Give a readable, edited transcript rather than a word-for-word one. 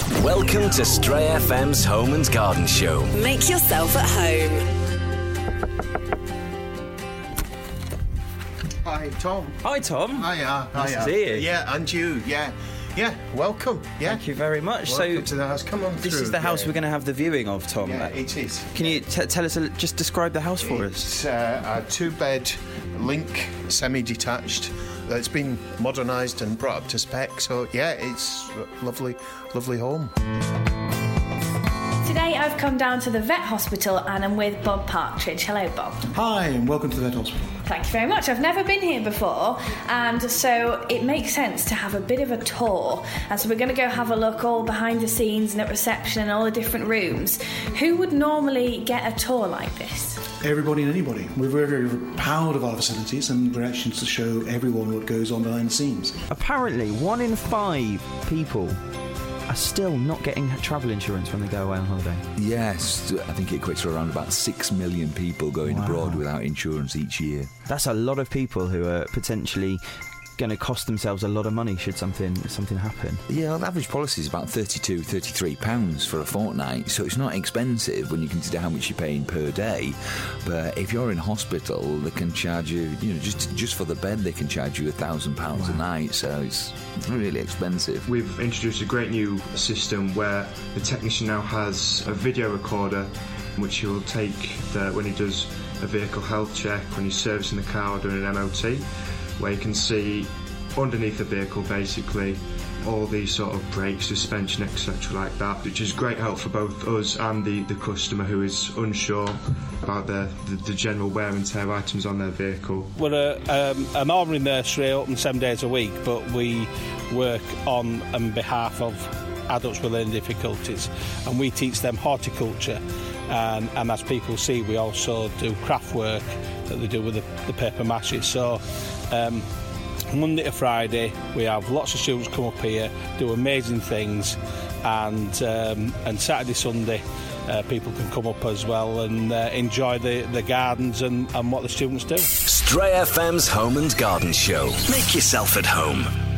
Welcome to Stray FM's Home and Garden Show. Make yourself at home. Hi, Tom. Hi, Tom. Hiya. Nice to see you. Yeah, and you. Yeah. Welcome. Yeah. Thank you very much. Welcome to the house. Come on This through. is the house we're going to have the viewing of, Tom. Yeah, it is. Can you tell us, just describe the house for us? It's a two-bed link, semi-detached. It's been modernised and brought up to spec. So yeah, it's a lovely home. Today I've come down to the vet hospital and I'm with Bob Partridge. Hello, Bob. Hi, and welcome to the vet hospital. Thank you very much. I've never been here before, and so it makes sense to have a bit of a tour. And so we're going to go have a look all behind the scenes and at reception and all the different rooms. Who would normally get a tour like this? Everybody and anybody. We're very, very proud of our facilities, and we're actually to show everyone what goes on behind the scenes. Apparently, 1 in 5 people are still not getting travel insurance when they go away on holiday. Yes, I think it equates to around about 6 million people going abroad without insurance each year. That's a lot of people who are potentially going to cost themselves a lot of money should something happen. Yeah, well, the average policy is about £32, £33 for a fortnight, so it's not expensive when you consider how much you're paying per day. But if you're in hospital, they can charge you, just for the bed, they can charge you £1,000 a night, so it's really expensive. We've introduced a great new system where the technician now has a video recorder which he will take when he does a vehicle health check, when he's servicing the car or doing an MOT, where you can see underneath the vehicle basically all the sort of brakes, suspension, etc. like that, which is great help for both us and the customer who is unsure about the general wear and tear items on their vehicle. We're an ordinary nursery open 7 days a week, but we work on behalf of adults with learning difficulties, and we teach them horticulture, and as people see, we also do craft work that they do with the paper mache. So Monday to Friday we have lots of students come up here, do amazing things, and Saturday, Sunday people can come up as well and enjoy the gardens and what the students do. Stray FM's Home and Garden Show. Make yourself at home.